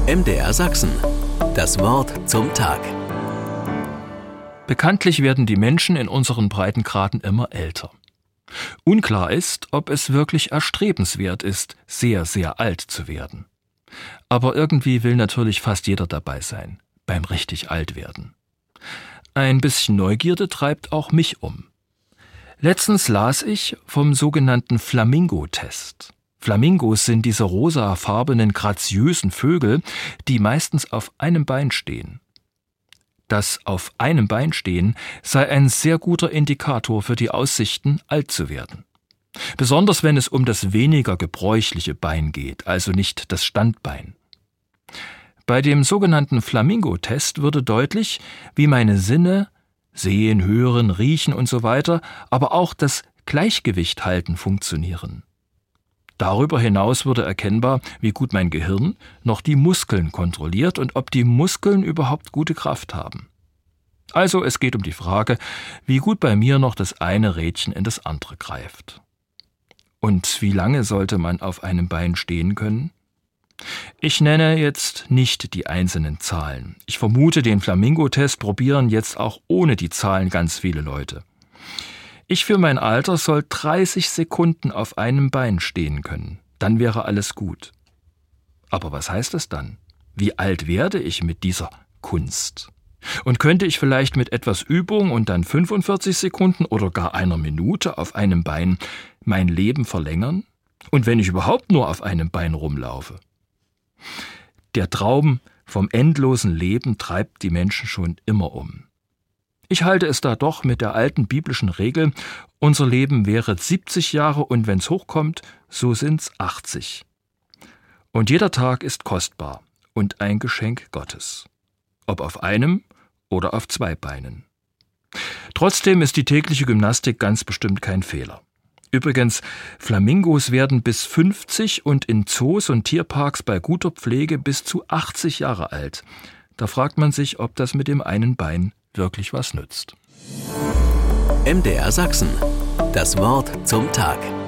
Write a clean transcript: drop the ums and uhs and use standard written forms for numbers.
MDR Sachsen. Das Wort zum Tag. Bekanntlich werden die Menschen in unseren Breitengraden immer älter. Unklar ist, ob es wirklich erstrebenswert ist, sehr, sehr alt zu werden. Aber irgendwie will natürlich fast jeder dabei sein, beim richtig alt werden. Ein bisschen Neugierde treibt auch mich um. Letztens las ich vom sogenannten Flamingo-Test. Flamingos sind diese rosafarbenen, graziösen Vögel, die meistens auf einem Bein stehen. Das auf einem Bein stehen sei ein sehr guter Indikator für die Aussichten, alt zu werden. Besonders wenn es um das weniger gebräuchliche Bein geht, also nicht das Standbein. Bei dem sogenannten Flamingo-Test würde deutlich, wie meine Sinne, Sehen, Hören, Riechen und so weiter, aber auch das Gleichgewicht halten funktionieren. Darüber hinaus wurde erkennbar, wie gut mein Gehirn noch die Muskeln kontrolliert und ob die Muskeln überhaupt gute Kraft haben. Also es geht um die Frage, wie gut bei mir noch das eine Rädchen in das andere greift. Und wie lange sollte man auf einem Bein stehen können? Ich nenne jetzt nicht die einzelnen Zahlen. Ich vermute, den Flamingo-Test probieren jetzt auch ohne die Zahlen ganz viele Leute. Ich für mein Alter soll 30 Sekunden auf einem Bein stehen können. Dann wäre alles gut. Aber was heißt das dann? Wie alt werde ich mit dieser Kunst? Und könnte ich vielleicht mit etwas Übung und dann 45 Sekunden oder gar einer Minute auf einem Bein mein Leben verlängern? Und wenn ich überhaupt nur auf einem Bein rumlaufe? Der Traum vom endlosen Leben treibt die Menschen schon immer um. Ich halte es da doch mit der alten biblischen Regel, unser Leben wäre 70 Jahre und wenn's hochkommt, so sind's 80. Und jeder Tag ist kostbar und ein Geschenk Gottes. Ob auf einem oder auf zwei Beinen. Trotzdem ist die tägliche Gymnastik ganz bestimmt kein Fehler. Übrigens, Flamingos werden bis 50 und in Zoos und Tierparks bei guter Pflege bis zu 80 Jahre alt. Da fragt man sich, ob das mit dem einen Bein wirklich was nützt. MDR Sachsen. Das Wort zum Tag.